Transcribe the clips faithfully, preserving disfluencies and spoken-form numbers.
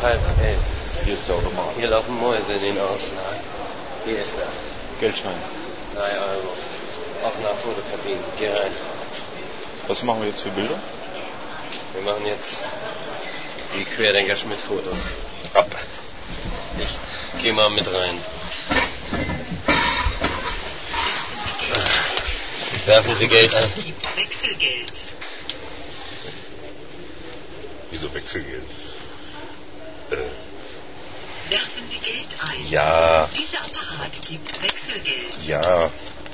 halb elf. Hier ist der Automat. Hier laufen Mäuse in den Auslagen. Hier ist er. Geldschein. drei Euro. Aus einer Fotokabine. Geh rein. Was machen wir jetzt für Bilder? Wir machen jetzt die Querdenker-Schmidt-Fotos. Ab. Ich geh mal mit rein. Werfen Sie Geld ein. Wechselgeld. Wieso Wechselgeld? Äh. Werfen Sie Geld ein. Ja. Dieser Apparat gibt Wechselgeld. Ja.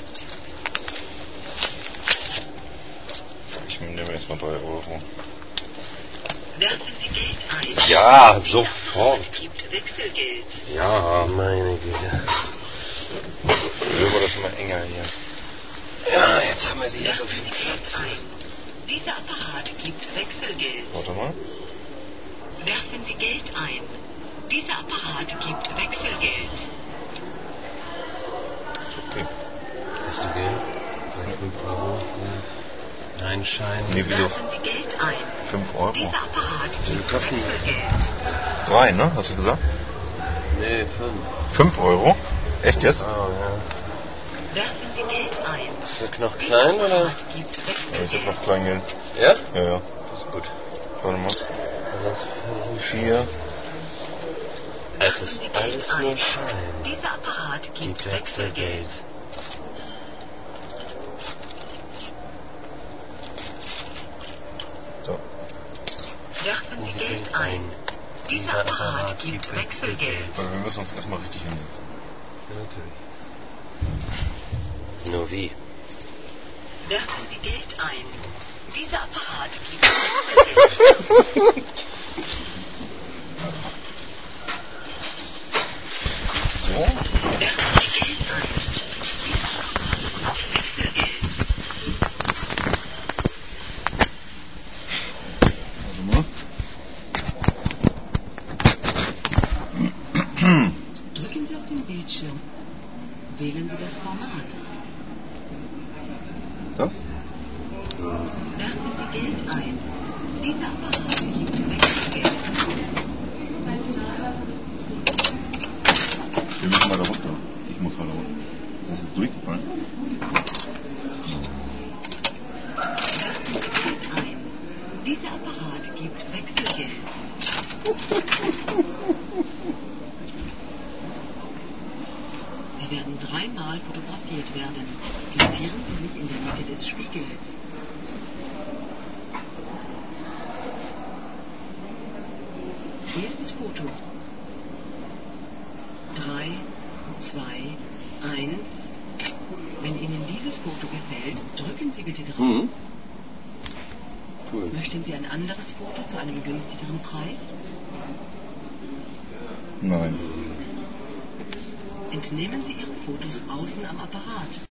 Ich nehme jetzt mal drei Euro. Werfen Sie Geld ein. Ja, Dieser sofort. Apparat gibt Wechselgeld. Ja. Meine Güte. Hören wir das immer enger hier. Ja, jetzt haben wir sie hier so Werfen viel Sie Geld Platz. ein. Dieser Apparat gibt Wechselgeld. Warte mal. Werfen Sie Geld ein. Dieser Apparat gibt Wechselgeld. Okay. Hast du Geld? Sag fünf Euro. Ein Schein. Nee, wieso? Werfen Sie Geld ein. fünf Euro. Dieser Apparat gibt Kosten. Wechselgeld. Drei, ne? Hast du gesagt? Nee, fünf. fünf Euro? Echt jetzt? Oh, ja. Werfen Sie Geld ein. Ist das noch klein, oder? Apparat gibt Ja, ich Wechselgeld. hab noch Kleingeld. Ja? Ja, ja. Das ist gut. Warte mal. Sonst Vier. Es ist alles nur Schein. Dieser Apparat gibt Gibt Wechselgeld. Wechselgeld. So. Werfen Sie Geld ein. Dieser Apparat gibt Wechselgeld. Aber wir müssen uns erstmal richtig hinsetzen. Ja, natürlich. Nur wie? Werfen Sie Geld ein. Dieser Apparat gibt Wechselgeld. So. Werfen Sie Geld ein. Dieser Apparat gibt Wechselgeld. Warte mal. Drücken Sie auf den Bildschirm. Wählen Sie das Format. Das? Werfen Sie Geld ein. Dieser Apparat gibt Wechselgeld. Wir müssen mal da runter. Ich muss mal da runter. Ist das durchgefallen? Werfen Sie Geld ein. Dieser Apparat gibt Wechselgeld. Sie werden dreimal fotografiert werden. Platzieren Sie sich in der Mitte des Spiegels. Erstes Foto. Drei, zwei, eins. Wenn Ihnen dieses Foto gefällt, drücken Sie bitte drauf. Hm. Cool. Möchten Sie ein anderes Foto zu einem günstigeren Preis? Nein. Entnehmen Sie Ihre Fotos außen am Apparat.